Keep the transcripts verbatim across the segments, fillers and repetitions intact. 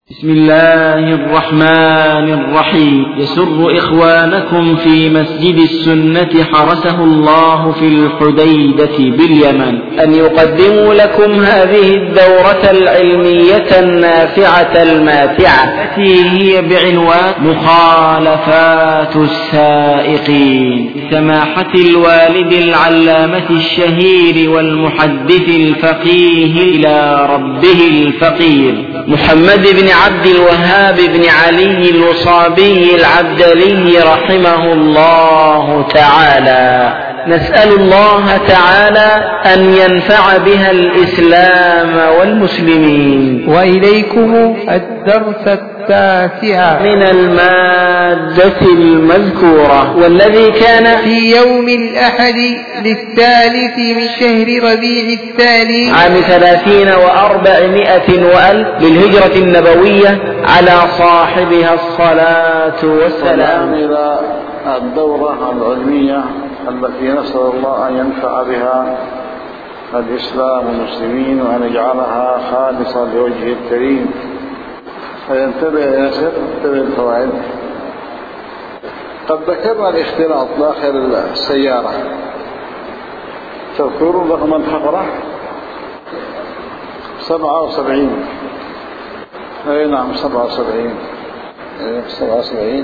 بسم الله الرحمن الرحيم. يسر إخوانكم في مسجد السنة حرسه الله في الحديدة باليمن أن يقدموا لكم هذه الدورة العلمية النافعة الماتعة التي هي بعنوان مخالفات السائقين لسماحة الوالد العلامة الشهير والمحدث الفقيه إلى ربه الفقير محمد بن عبد الوهاب بن علي الوصابي العبدلي رحمه الله تعالى. نسأل الله تعالى أن ينفع بها الإسلام والمسلمين. وإليكم الدرس التاسع من المادة المذكورة، والذي كان في يوم الأحد للثالث من شهر ربيع الثاني عام ثلاثين وأربعمائة وألف للهجرة النبوية على صاحبها الصلاة والسلام. إلى الدورة العلمية التي نسأل الله أن ينفع بها الإسلام والمسلمين وأن يجعلها خالصة لوجهه الكريم. فينتبه ياسر انتبه الفوائد. قد ذكرنا الاختلاط داخل السيارة. تذكرون رقم الفقرة سبعة وسبعين. اي نعم سبعة وسبعين سبعة وسبعين.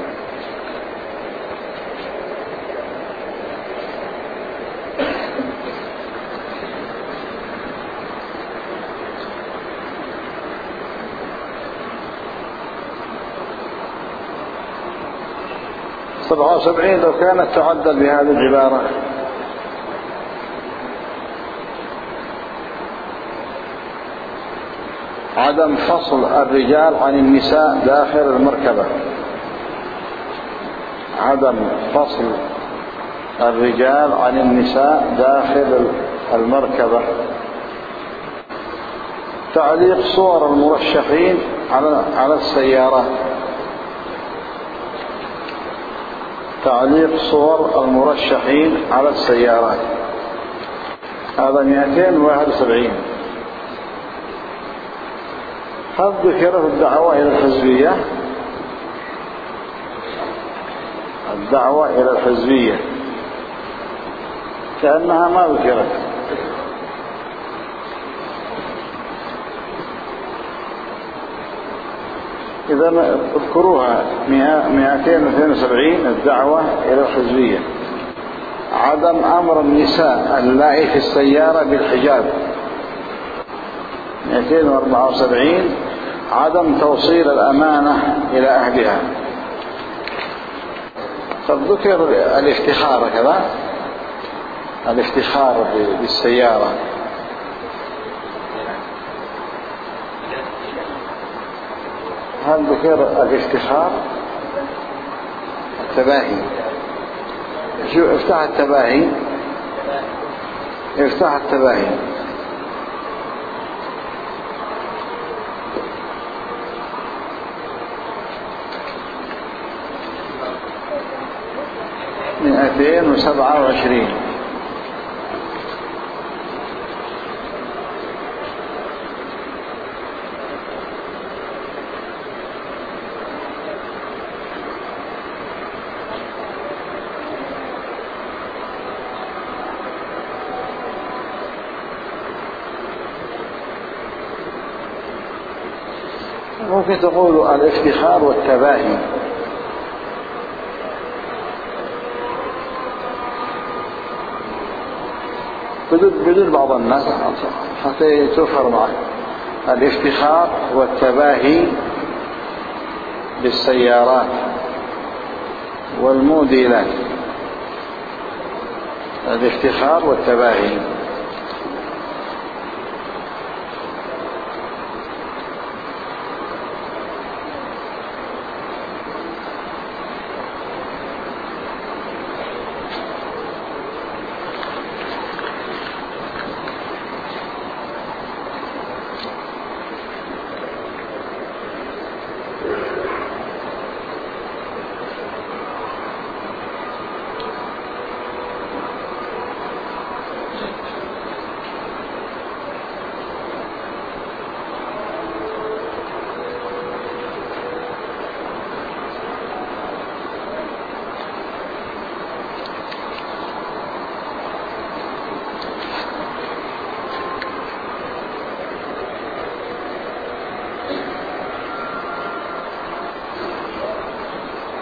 سبعة وسبعين لو كانت تعدل بهذه العبارة: عدم فصل الرجال عن النساء داخل المركبة. عدم فصل الرجال عن النساء داخل المركبة. تعليق صور المرشحين على على السيارات. تعليق صور المرشحين على السيارات. هذا مئتين وواحد وسبعين. هل ذكرت الدعوة إلى الحزبية؟ الدعوة إلى الحزبية كأنها ما ذكرت. إذا اذكروها مئتين واثنين وسبعين الدعوة إلى الحزبية. عدم أمر النساء اللائي في السيارة بالحجاب. مئتين وأربعة وسبعين عدم توصيل الأمانة إلى أهلها. قد ذكر الافتخار كذا، الافتخار بالسيارة. هل ذكر الافتخار؟ التباهي. شو افتح التباهي؟ افتح التباهي. مئتين وسبعة وعشرين. ممكن تقول الافتخار والتباهي. بدون بعض الناس حتى توفر معك. الافتخار والتباهي بالسيارات والموديلات. الافتخار والتباهي.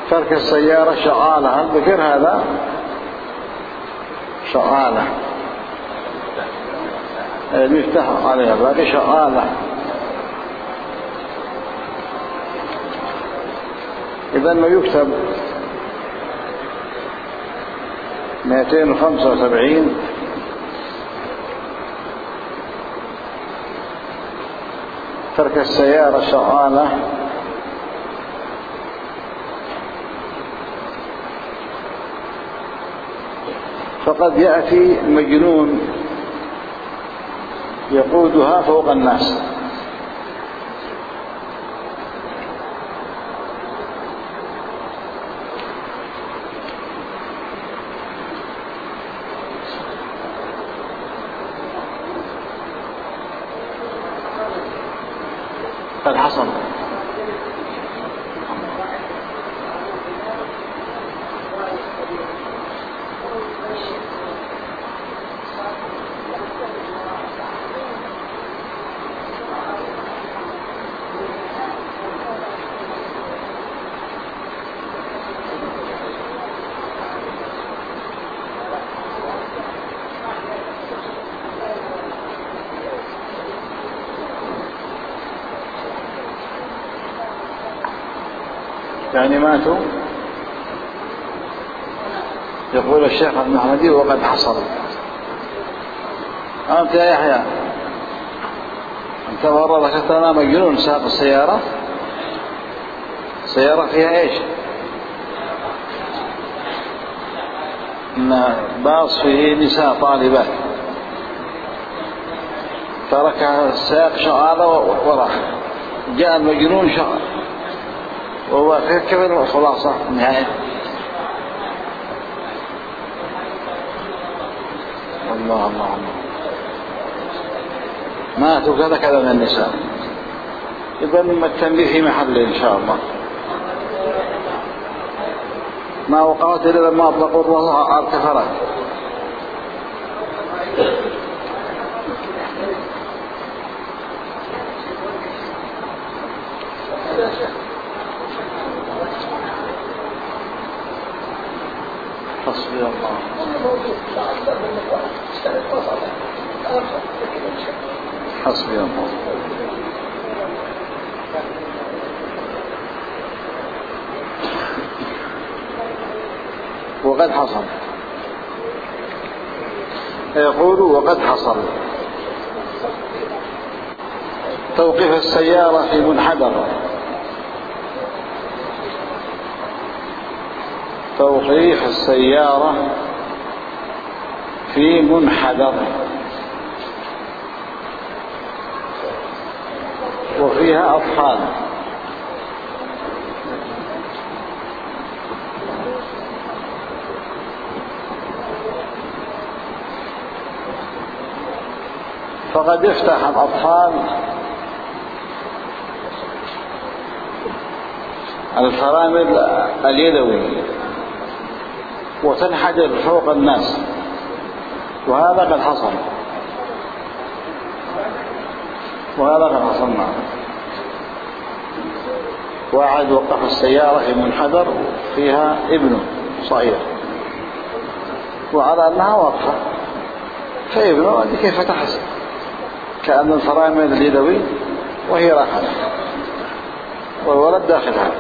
ترك السيارة شغالة، هل ذكر هذا؟ شغالة المفتاح عليها، باقي شغالة. إذا ما يكتب مئتين وخمسة وسبعين ترك السيارة شغالة فقد يأتي مجنون يقودها فوق الناس. قد حصل. يعني ماتوا. يقول الشيخ المحمدي وقد حصل. أنت يا يحيى أنت مرة ذكرت لنا مجنون ساق السيارة، سيارة فيها إيش؟ إن باص فيه نساء طالبات، تركها السائق شغالة وراح، جاء المجنون شغال، وهو كيف الخلاصة النهاية؟ الله الله الله ماتوا كذا كذا من النساء. إذا التنبيه في محله إن شاء الله. ما وقعت إلا لما أطلقوا الله على الكفرات. حسبي الله. حسبي الله. وقد حصل. يقول وقد حصل توقف السيارة في منحدر، توقيف السيارة في منحدر وفيها أطفال، فقد يفتح الأطفال الفرامل اليدوي وتنحدر فوق الناس، وهذا قد حصل، وهذا قد حصل معه. واحد وقف السيارة في منحدر فيها ابنه صغير، وعلى أنها واقفة، فابنه هذه كيف تحس كأن الفرامل اليدوي وهي راحت، والولد داخلها،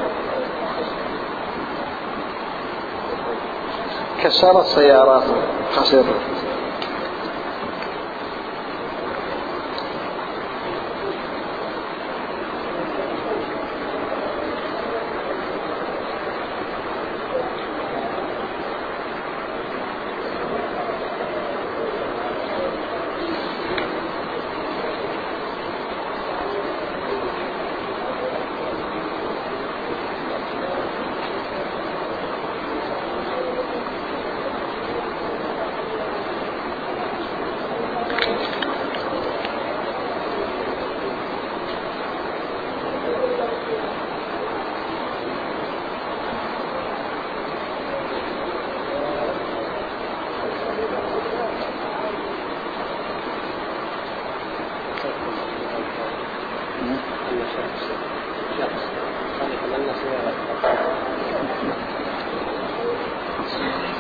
كسرت سيارات خسر.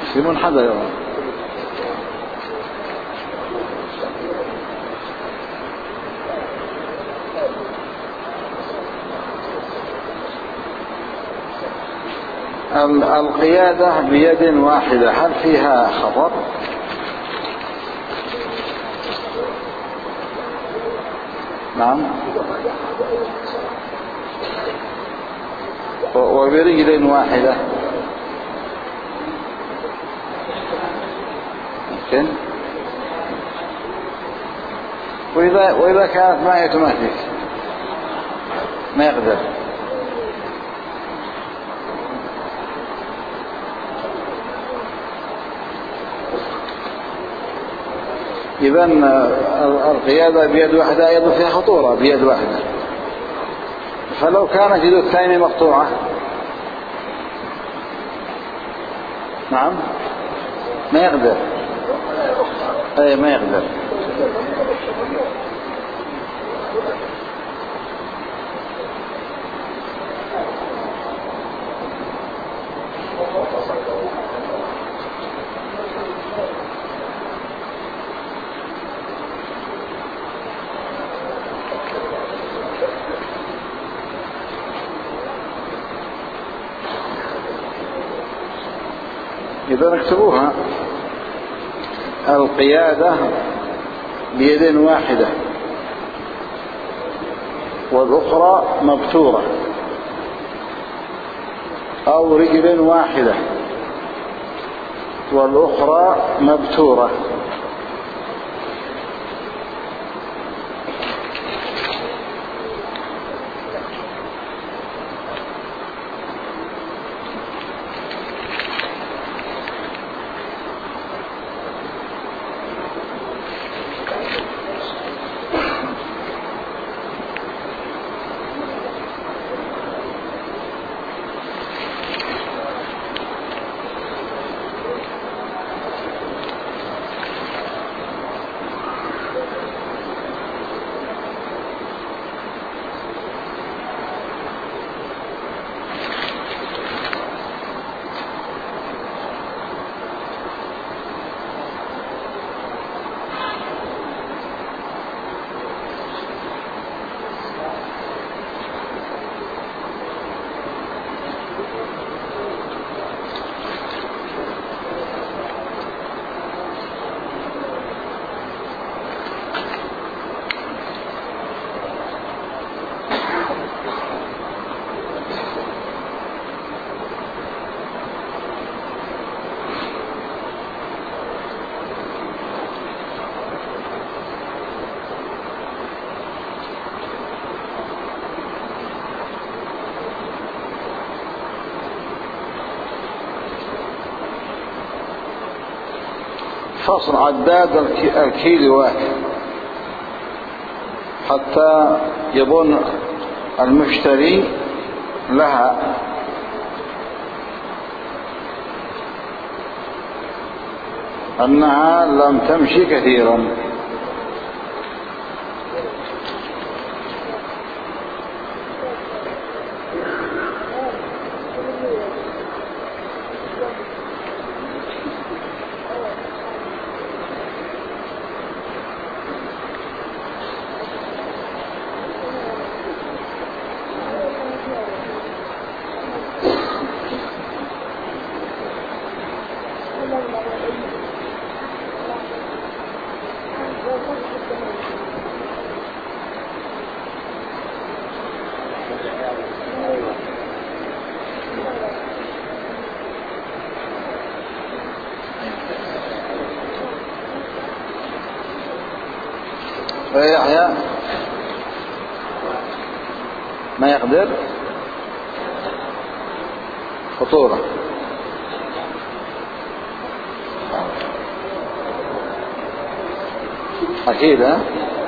في منحدر يا رب. القيادة بيد واحدة هل فيها خطر؟ نعم. وبرجل واحدة ممكن. وإذا, وإذا كانت معي اوتوماتيك ما يقدر. إذن القيادة بيد واحدة أيضا فيها خطورة بيد واحدة. فلو كانت يد الثانية مقطوعة نعم ما يقدر. أي ما يقدر. إذا نكتبوها القيادة بيد واحدة والأخرى مبتورة أو رجل واحدة والأخرى مبتورة. فصل عداد الكيلوات حتى يظن المشتري لها أنها لم تمشي كثيرا. فيحيى ما يقدر خطورة. أكيد ها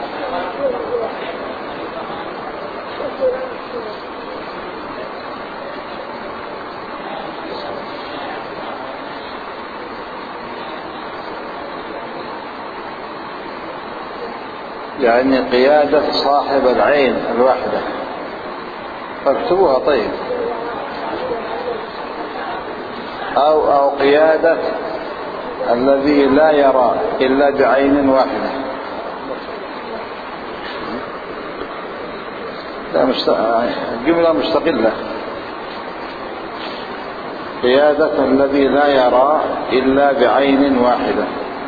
يعني قيادة صاحب العين الواحدة. فاكتبوها طيب. أو أو قيادة الذي لا يرى إلا بعين واحدة. لا مست... جملة مستقلة. قيادة الذي لا يرى إلا بعين واحدة.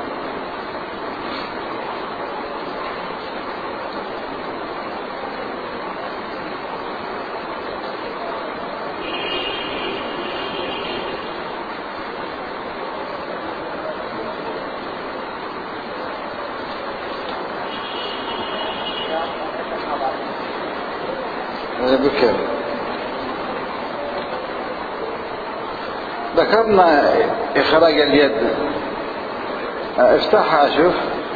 بكر ذكرنا إخراج اليد. افتحها شوف.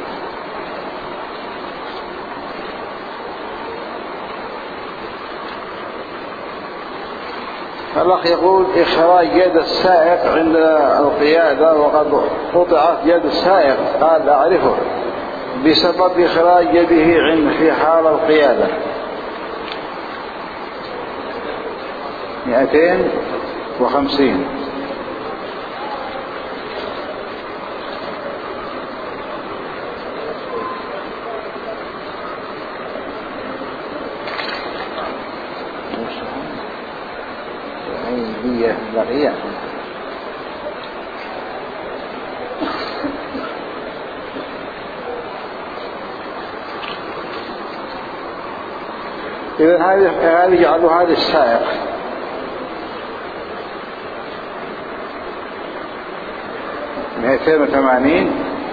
الأخ يقول إخراج يد السائق عند القيادة وقد قطعت يد السائق. قال أعرفه بسبب إخراج يده عند في حال القيادة. مئتين وخمسين. هي بقية. إذن هذه هذه جعلوا هذا السائق. مئتين وثمانين.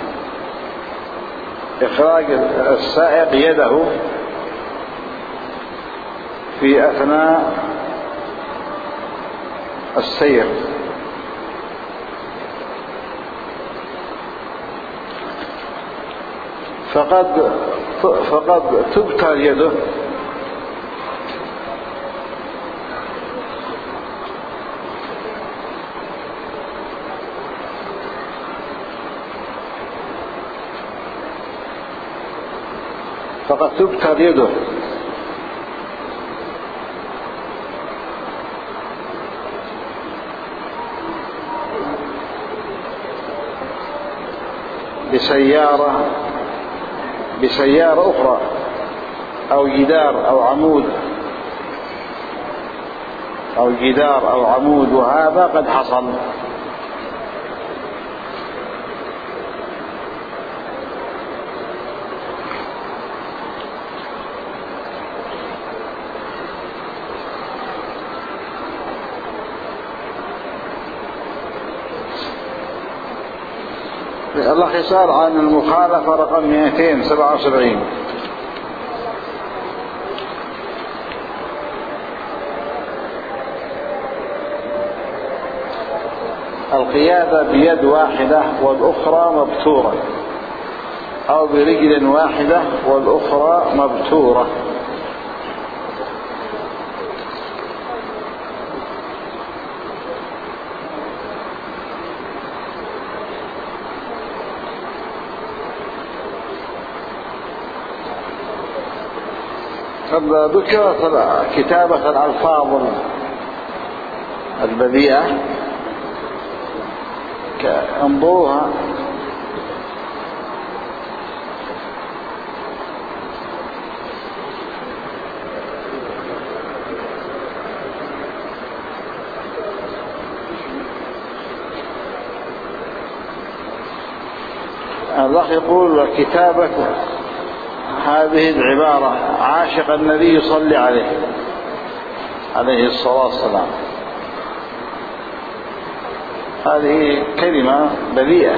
إخراج السائق يده في أثناء السير. فقد فقد تبتر يده فقد تبتر يده بسيارة بسيارة أخرى أو جدار أو عمود أو جدار أو عمود، وهذا قد حصل. الله يسأل عن المخالفة رقم مئتين وسبعة وسبعين. القيادة بيد واحدة والأخرى مبتورة، أو برجل واحدة والأخرى مبتورة. ذكرت كتابة الألفاظ البذيئة انظروها. الله يقول كتابة هذه العبارة: عاشق النبي صلى عليه عليه الصلاة والسلام. هذه كلمة بذيئة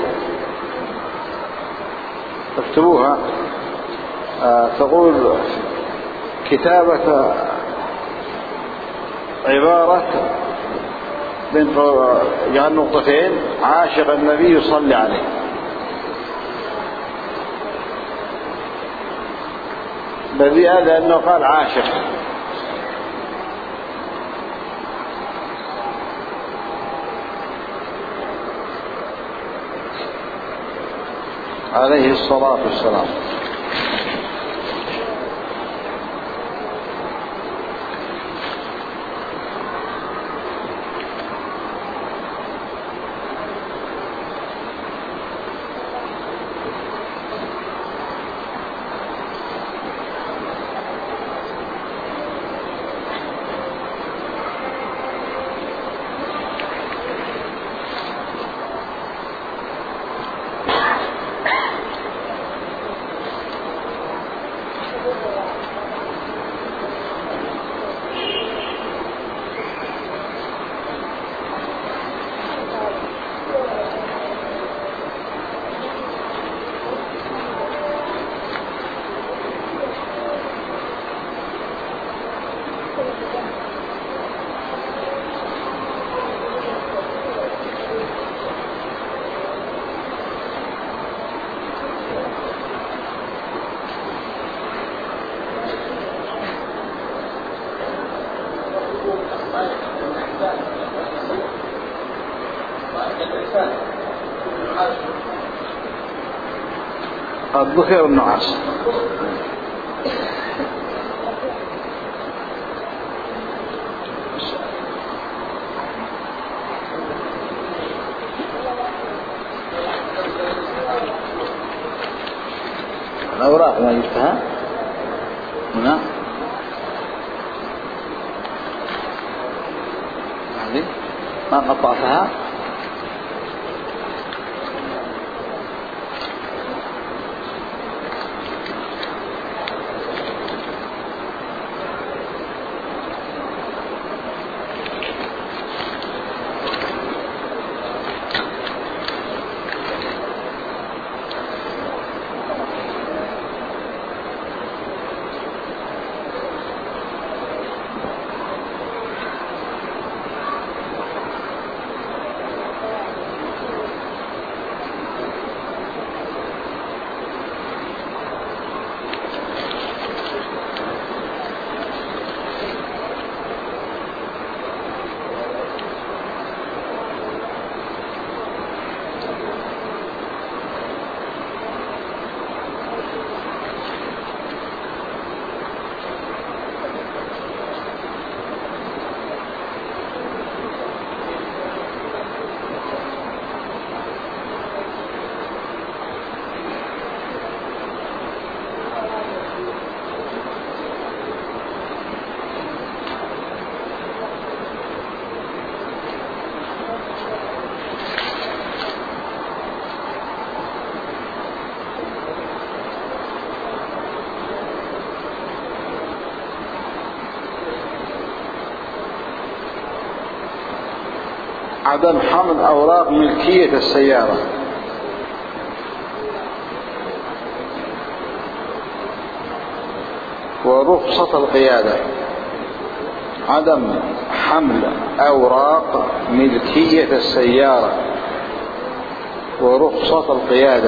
اكتبوها. آه تقول كتابة عبارة بين جعل نقطتين: عاشق النبي صلى عليه. بذيئة لأنه قال عاشق. عليه الصلاة والسلام. الذكر والنعاس. الأوراق ما جبتها هنا هذه ما قطعتها. عدم حمل أوراق ملكية السيارة. ورخصة القيادة. عدم حمل أوراق ملكية السيارة ورخصة القيادة.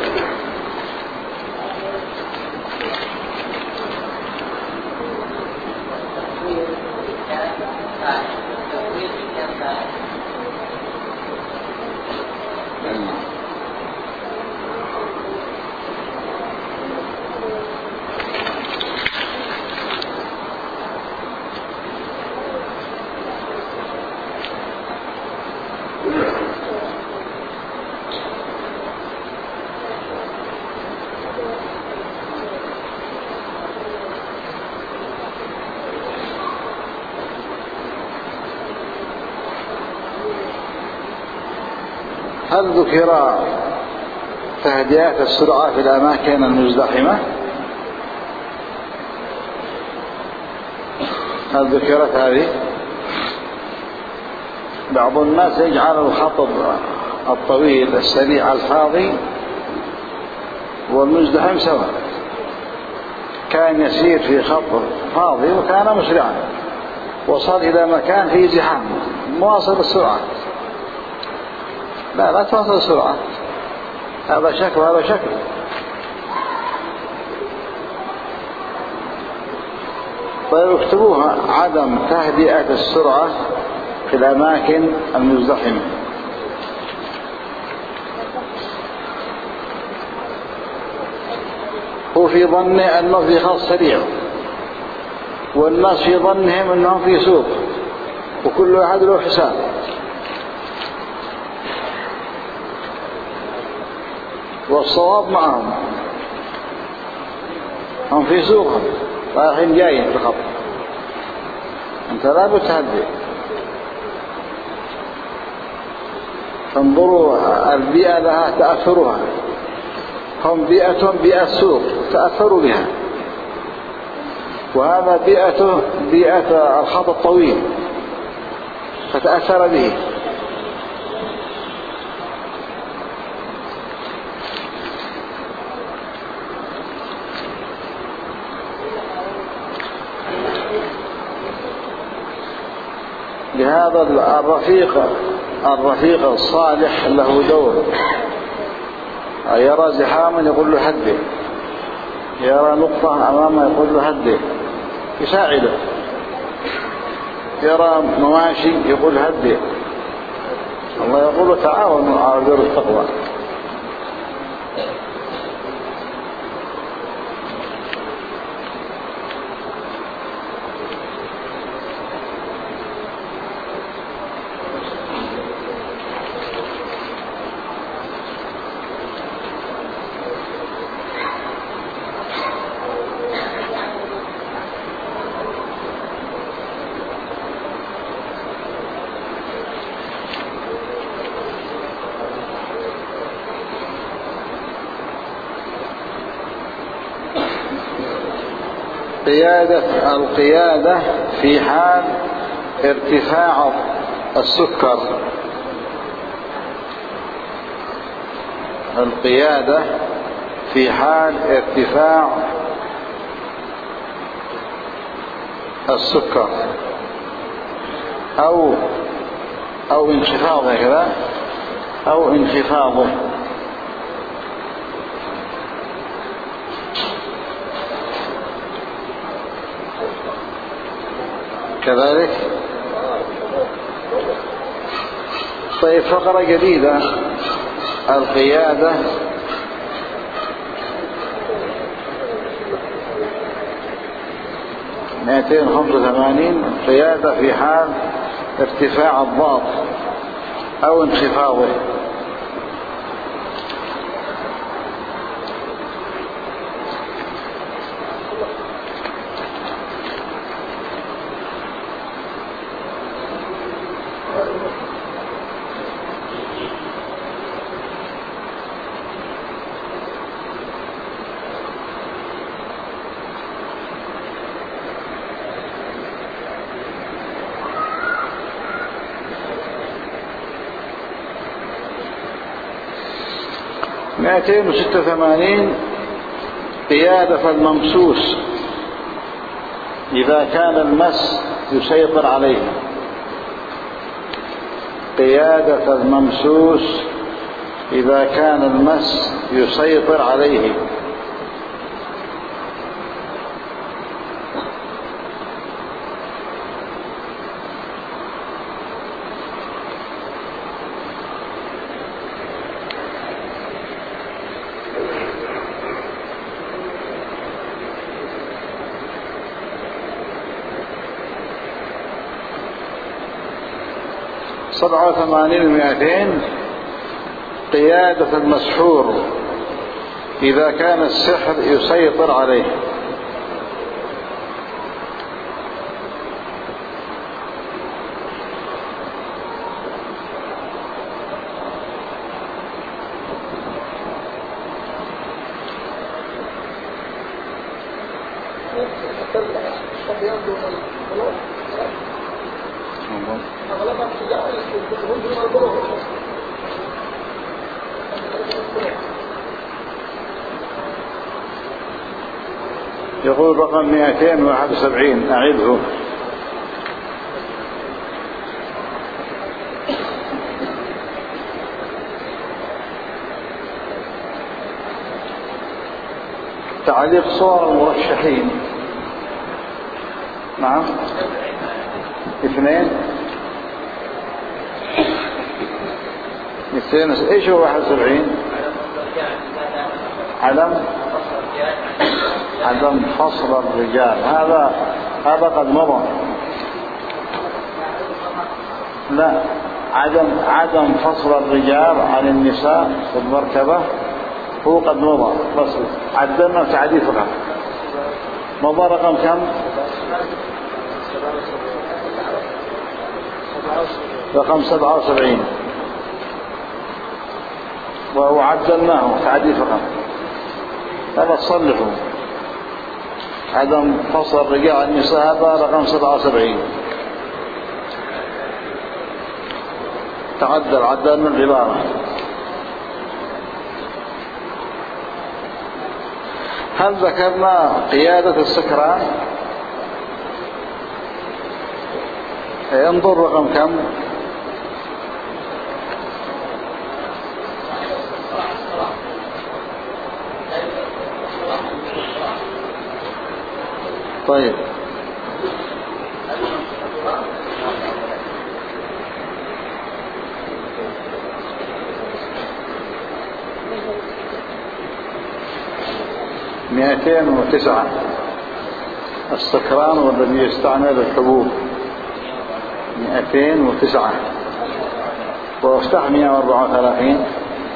هل ذكر تهدئات السرعة في الأماكن المزدحمة؟ هل ذكرت هذه؟ بعض الناس يجعل الخط الطويل السريع الفاضي والمزدحم سواء، كان يسير في خط فاضي وكان مسرعا، وصل إلى مكان فيه زحام مواصل السرعة. لا لا تواصل السرعة، هذا شكل وهذا شكل. طيب اكتبوها عدم تهدئة السرعة في الأماكن المزدحمة. هو في ظنه أنه في خط سريع، والناس في ظنهم أنهم في سوق، وكل واحد له حساب. والصواب معهم، هم في سوقهم رايحين جايين في الخط، انت لا بتهدئ. انظروا البيئة لها تأثرها، هم بيئة بيئة سوق تأثروا بها، وهذا بيئته بيئة الخط الطويل فتأثر به. لهذا الرفيق الرفيق الصالح له دور، يرى زحاما يقول له هدئ، يرى نقطة أمامه يقول له هدئ، يساعده يرى مواشي يقول هدي. الله يقول تعاونوا على البر والتقوى. قيادة القيادة في حال ارتفاع السكر. القيادة في حال ارتفاع السكر أو أو انخفاضه كذا أو انخفاضه. كذلك. طيب فقرة جديدة، القيادة مئتين وخمسة وثمانين، قيادة في حال ارتفاع الضغط أو انخفاضه. مئتين وستة وثمانين، قيادة الممسوس إذا كان المس يسيطر عليه. قيادة الممسوس إذا كان المس يسيطر عليه. سبعة وثمانين ومئتين، قيادة المسحور إذا كان السحر يسيطر عليه. يقول رقم مئتين وواحد وسبعين، أعيده. تعليق صور المرشحين. نعم. اثنين اثنين ايش هو واحد وسبعين؟ عدم عدم فصل الرجال. هذا هذا قد مضى. لا، عدم عدم فصل الرجال عن النساء في المركبة هو قد مضى، بس عدلنا تعديل فقط. مضى رقم كم؟ رقم سبعة وسبعين، وهو عدلناه تعديل فقط. هذا تصلحوا عدم فصل الرجال عن النساء، هذا رقم سبعة وسبعين. تعدل عدلنا العبارة. هل ذكرنا قيادة السكران؟ انظر رقم كم؟ طيب مئتين وتسعة. السكران والذي يستعمل الحبوب مئتين وتسعة. وافتح مئة وأربعة وثلاثين.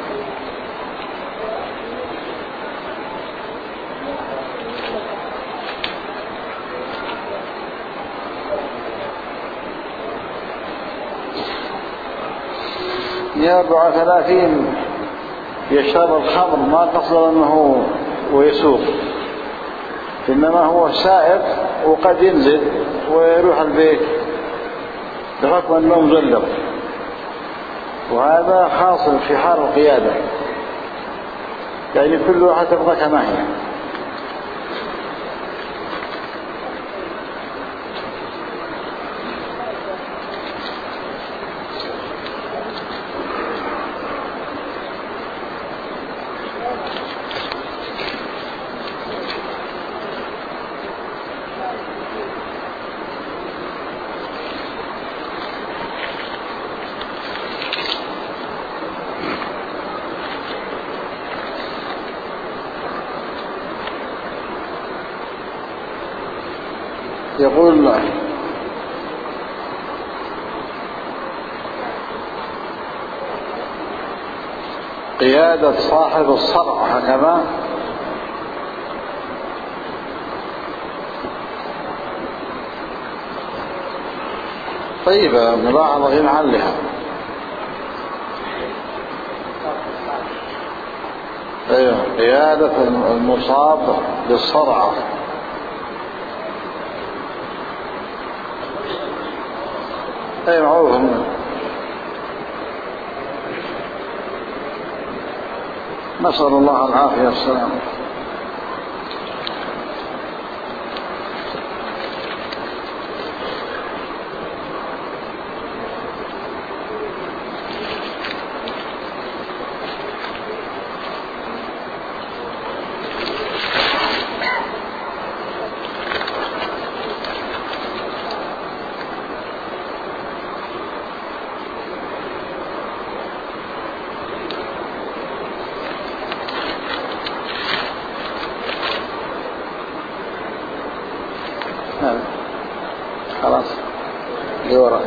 مئة وأربعة وثلاثين يشرب الخمر ما قصد أنه ويسوق، إنما هو سائق وقد ينزل ويروح البيت بحكم أنه مزلق، وهذا حاصل في حال القيادة، يعني كل واحد تبقى كما هي. يقول الله قيادة صاحب الصرع هكذا طيبة، ملاحظة في محلها. أيوة، قيادة المصاب بالصرع. أي معروف. نسأل الله العافية والسلام. خلاص لورا.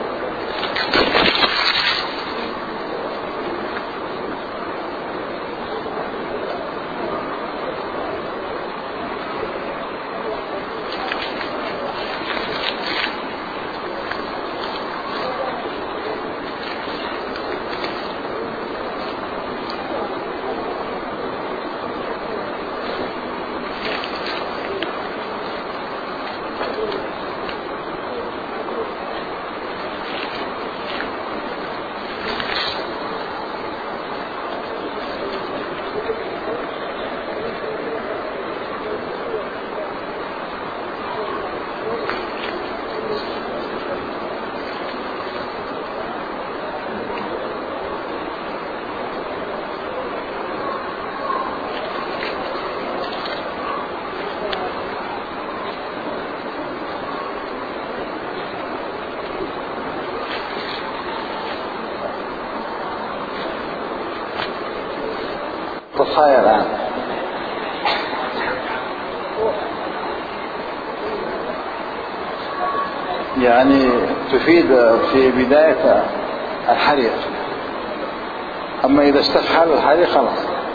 طفايا الآن. يعني تفيد في بداية الحريق، أما إذا استفحل الحريق خلاص.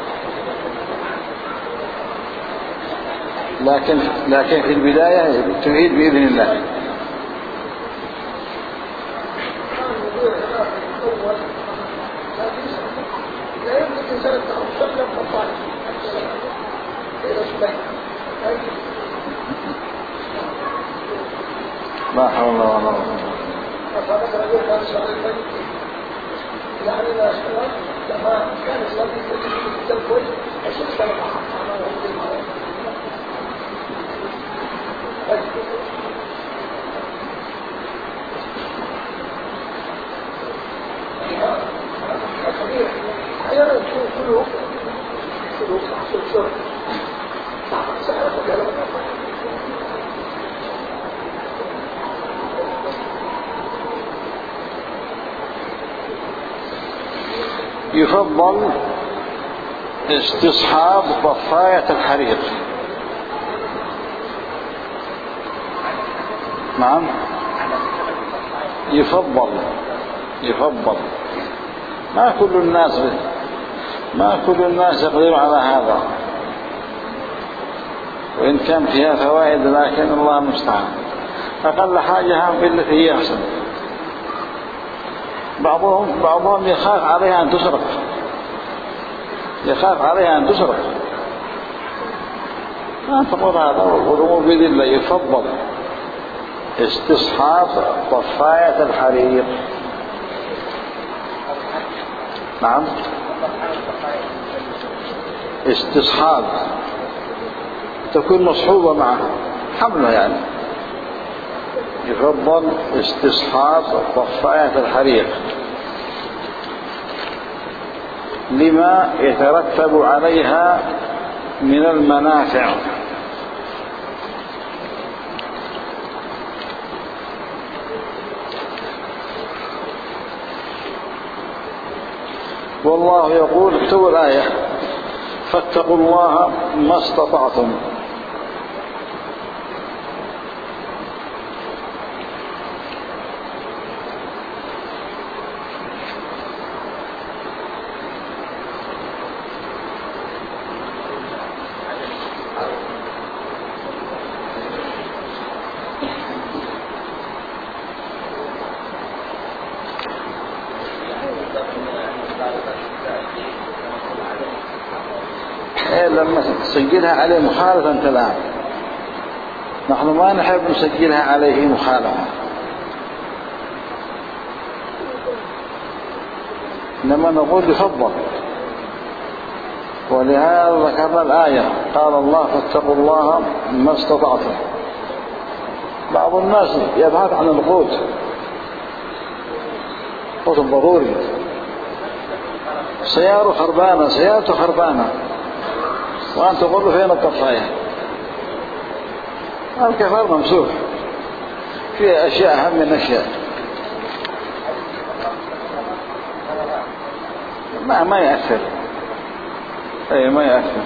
لكن لكن في البداية تفيد بإذن الله. لا حول ولا قوة يفضل استصحاب طفاية الحريق نعم يفضل يفضل ما كل الناس ما كل الناس يقدر على هذا، وإن كان فيها فوائد لكن الله المستعان. أقل حاجة هم بالتي هي أحسن. بعضهم بعضهم يخاف عليها أن تسرق، يخاف عليها أن تسرق، ما تقول هذا والأمور بإذن الله. يفضل استصحاب طفاية الحريق. نعم استصحاب تكون مصحوبة معها حملة يعني. يفضل استصحاب طفاية الحريق لما يترتب عليها من المنافع. والله يقول اكتبوا الآية فاتقوا الله ما استطعتم. لما تسجلها عليه مخالفة أنت الآن، نحن ما نحب نسجلها عليه مخالفة، إنما نقول يفضل. ولهذا ذكرنا الآية قال الله فاتقوا الله ما استطعتم. بعض الناس يبحث عن القوت، قوت ضروري، سيارة خربانة سيارته خربانة وأنت تقول له فين الطفاية؟ الكفار ممسوح، في أشياء أهم من أشياء. ما ما يأثر، أي ما يأثر.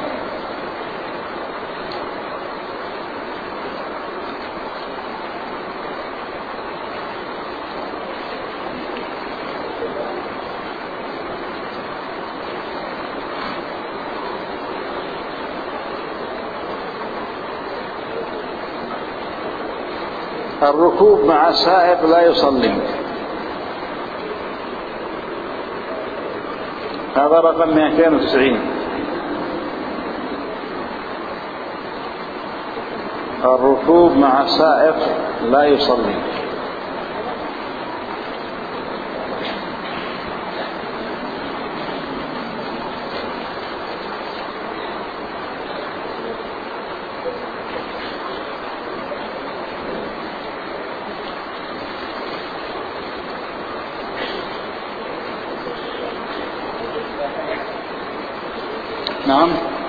الركوب مع سائق لا يصلي، هذا رقم مئتين وتسعين. الركوب مع سائق لا يصلي. نعم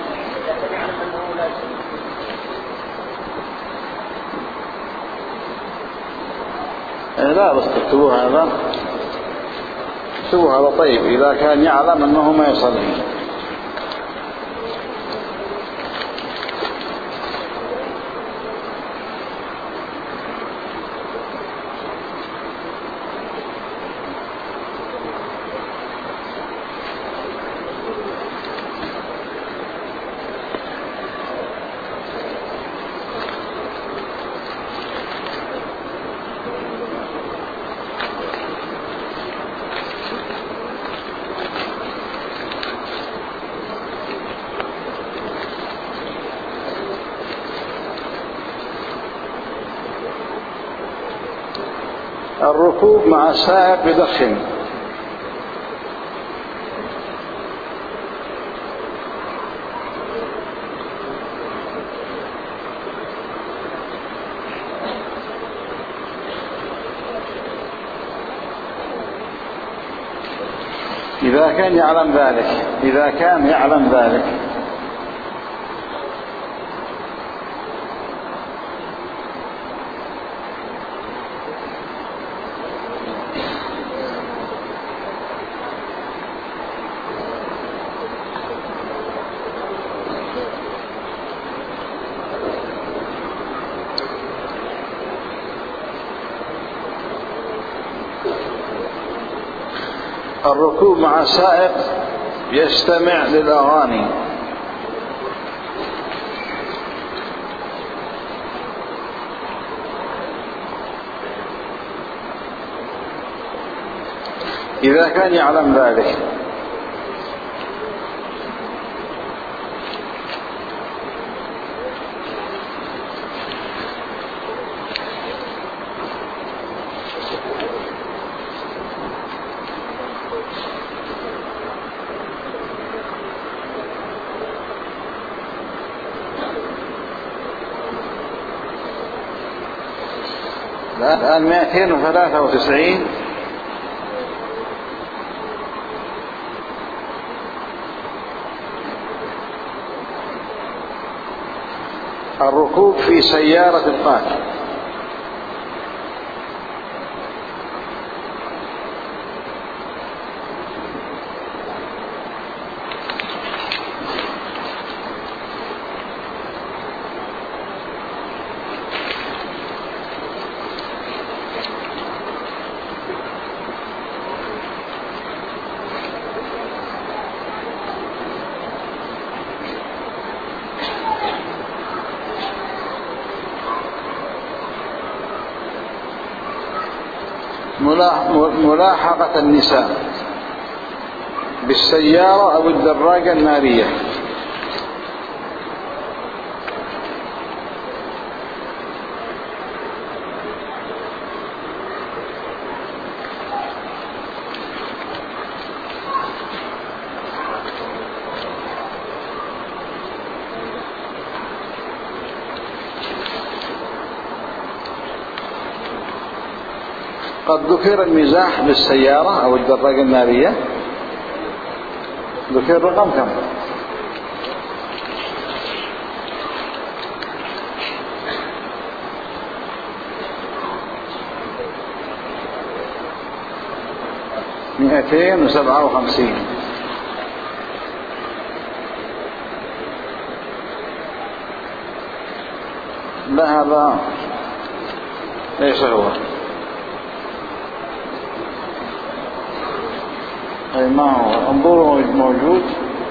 لا بس تكتبوا هذا، تكتبوا هذا. طيب إذا كان يعلم أنه ما يصلي. الركوب مع سائق يدخن، إذا كان يعلم ذلك، إذا كان يعلم ذلك. الركوب مع سائق يستمع للأغاني. إذا كان يعلم ذلك. الآن مئتين وثلاثة وتسعين. الركوب في سيارة القاتل. ملاحقة النساء بالسيارة أو الدراجة النارية. قد ذكر المزاح بالسيارة أو الدراجة النارية. ذكر رقم كم؟ مئتين وسبعة وخمسين. لا هذا ليس هو. أي ما هو. انظروا موجود.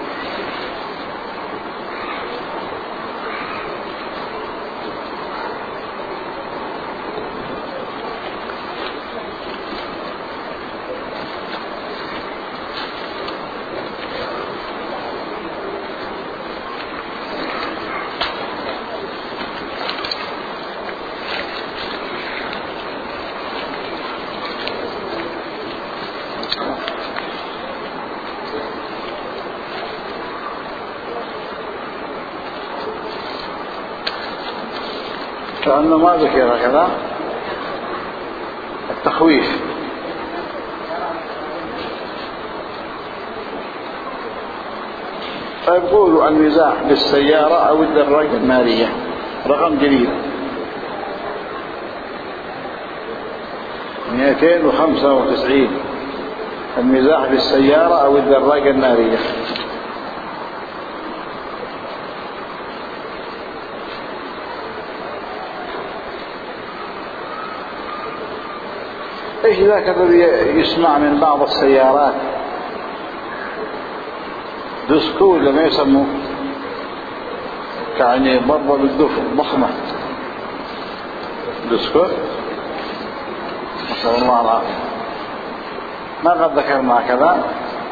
كأنه ما ذكر هكذا التخويف. فيقولوا المزاح بالسيارة أو الدراجة النارية. رقم جديد مئتين وخمسة وتسعين. المزاح بالسيارة أو الدراجة النارية. ايش ذاك الذي يسمع من بعض السيارات؟ ديسكو لما يسموه يعني ضربة بالدف ضخمة. ديسكو نسأل الله العافية. ما قد ذكرنا كذا.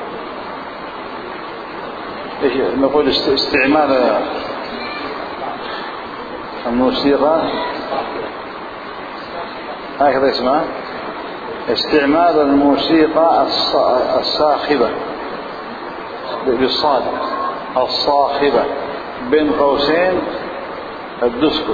ايش نقول؟ استعمال الموسيقى هكذا اسمها، استعمال الموسيقى الصاخبة بالصاد، الصاخبة بين قوسين الديسكو.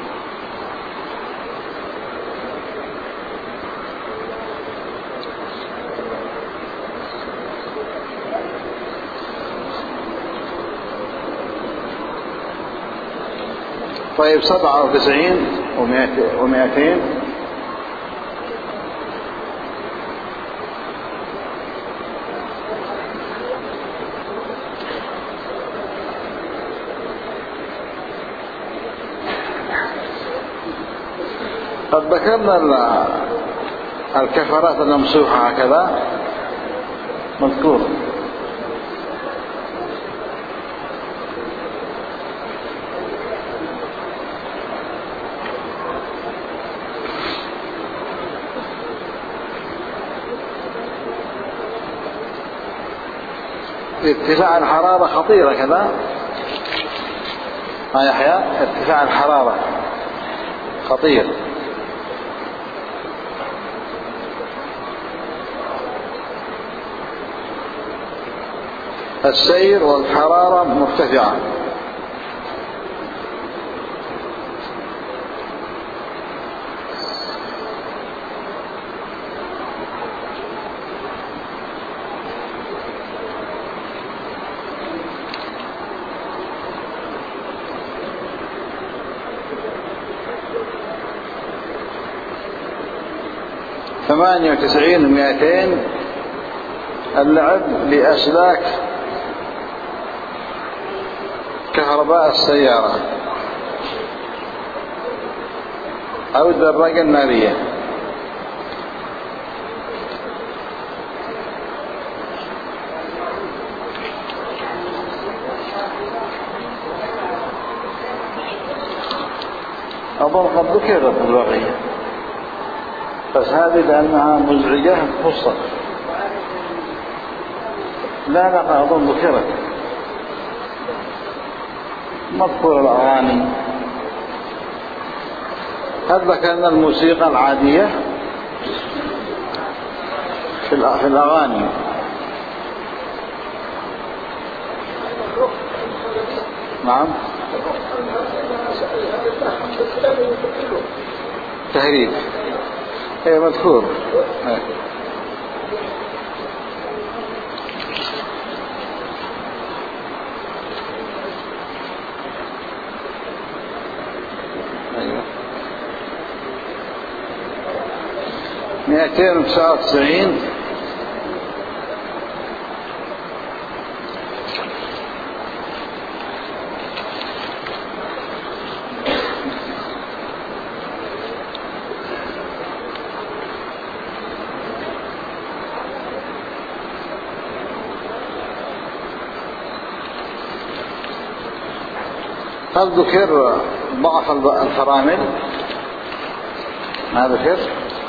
طيب سبعة وتسعين ومئتين. قد ذكرنا الكفرات الممسوحة هكذا. مذكور. ارتفاع الحرارة خطيرة كذا. ها يحيى، ارتفاع الحرارة خطير. السير والحرارة مرتفعة. ثمانية وتسعين ومئتين اللعب لأسلاك كهرباء السيارة أو الدراجة النارية. أظن قد ذكرت البقية، بس هذه لأنها مزعجة خصوصا. لا لا أظن ذكرت. مذكور الأغاني. هل ذكرنا الموسيقى العادية في الأغاني؟ نعم. تهريب. ايه مذكور. ايه. ايوه. مئتين وتسعة وتسعين هل ذكر ضعف الفرامل؟ ما ذكر؟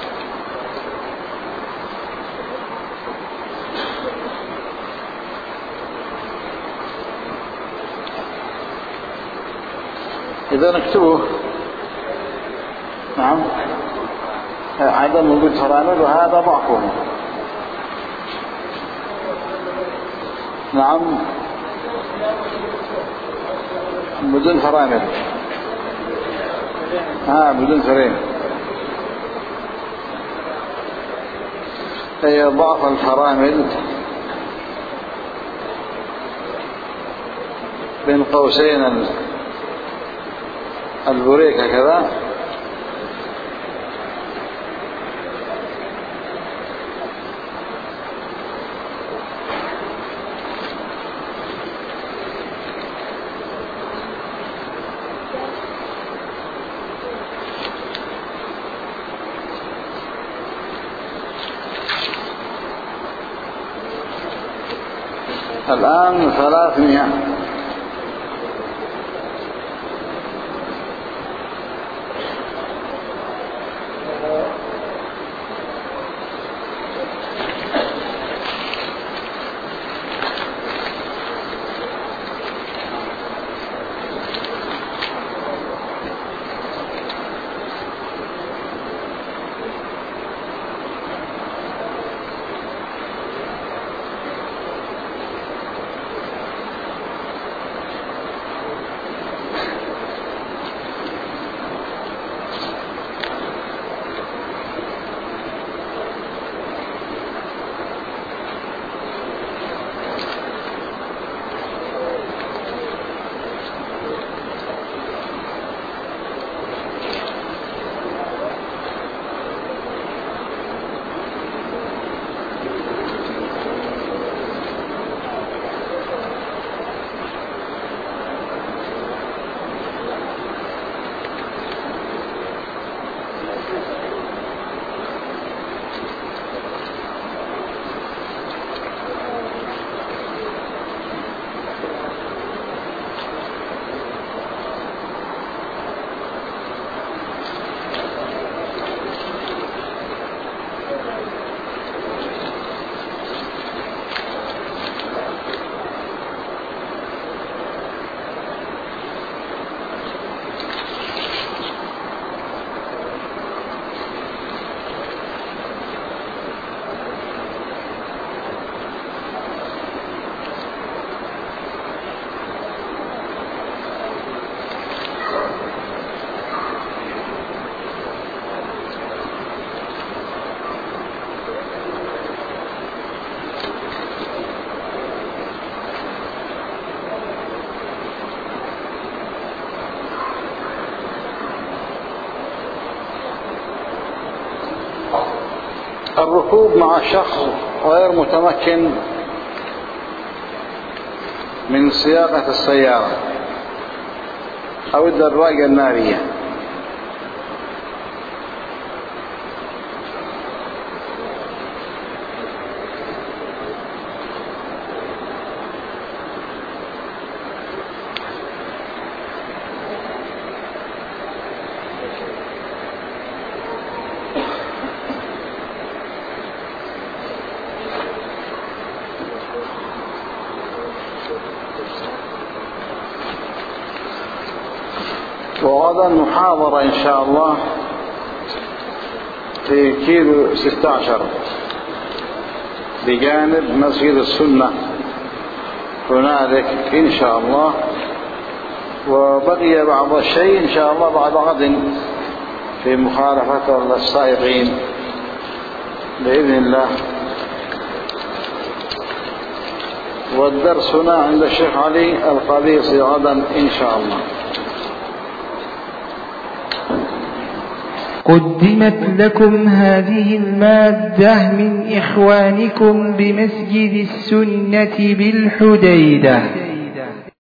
إذا نكتبه. نعم. عدم وجود فرامل وهذا ضعفه. نعم. بدون فرامل. ها بدون فريم. هي ضعف الفرامل بين قوسين البريك هكذا. الآن ثلاثمائة. المركوب مع شخص غير متمكن من سياقة السيارة أو الدراجة النارية. وغدا محاضرة إن شاء الله في كيلو ستة عشر بجانب مسجد السنة هنالك إن شاء الله. وبقي بعض الشيء إن شاء الله بعد غد في مخالفة السائقين بإذن الله. والدرسنا عند الشيخ علي القليصي غدا إن شاء الله. قدمت لكم هذه المادة من إخوانكم بمسجد السنة بالحديدة.